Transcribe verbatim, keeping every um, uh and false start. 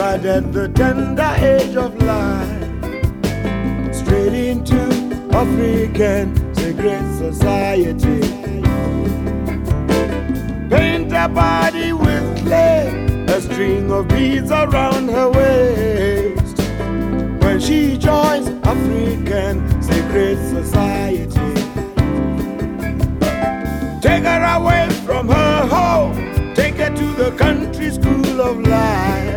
died at the tender age of life, straight into African secret society. Paint her body with clay, a string of beads around her waist, when she joins African secret society. Take her away from her home, take her to the country school of life.